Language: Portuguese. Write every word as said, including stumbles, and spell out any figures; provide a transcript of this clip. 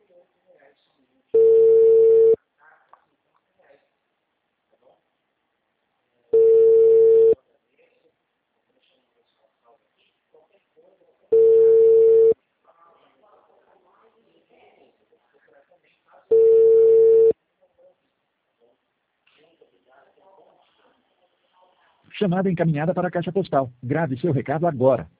Chamada encaminhada para a caixa postal. Grave seu recado agora.